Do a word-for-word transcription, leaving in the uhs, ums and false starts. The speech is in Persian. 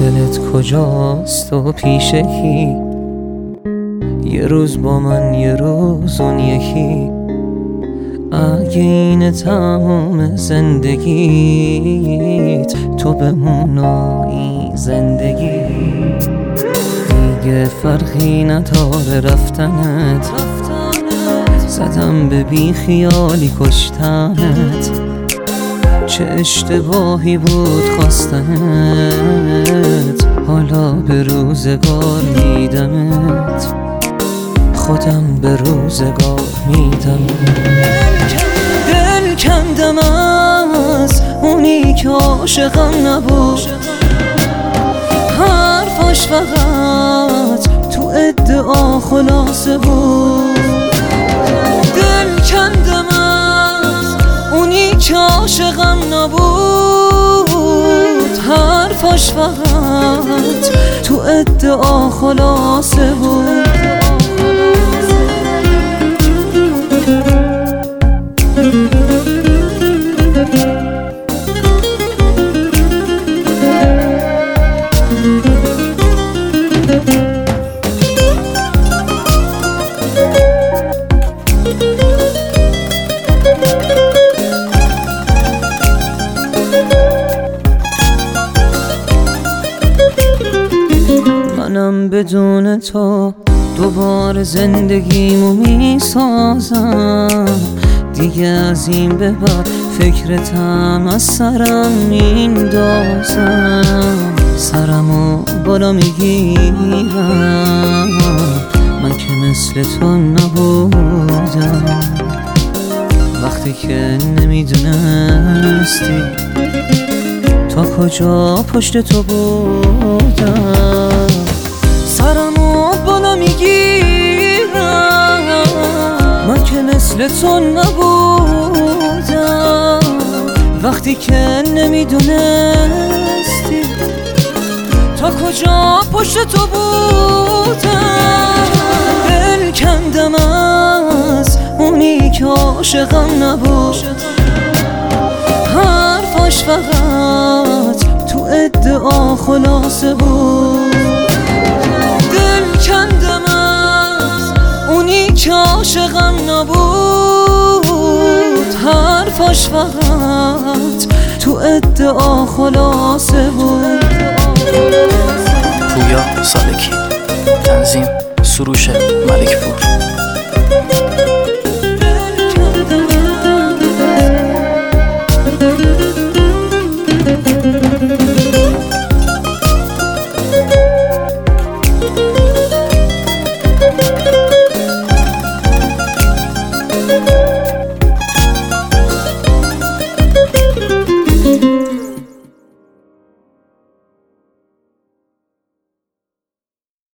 دلت کجاست و پیش کی؟ یه روز با من یه روز اون یکی. اگه این تمام زندگیت تو بمونی زندگی، دیگه فرقی نداره رفتنت. زدم به بی خیالی کشتنت، چه اشتباهی بود خواستنت. حالا به روزگار میدمت، خودم به روزگار میدمت. دل کندم از اونی که عاشقم نبود، حرفاش فقط تو ادعا خلاصه بود. دل کندم از اونی که عاشقم نبود، حرفاش فقط تو ادعا خلاصه بود. منم بدون تو دوباره زندگیمو میسازم. دیگه از این به بعد فکرتم از سرم میندازم. سرمو بالا میگیرم، من که مثل تو نبودم. وقتی که نمیدونستی تا کجا پشت تو بودم. سرمو بالا میگیرم، من که مثل تو نبودم. وقتی که نمیدونستی تا کجا پشت تو بودم. دل کندم از اونی که عاشقم نبود، حرفاش فقط تو ادعا خلاصه بود. دل کندم از اونی که عاشقم نبود، حرفاش فقط تو ادعا خلاصه بود. پویا سالکی، تنظیم سروش ملک پور.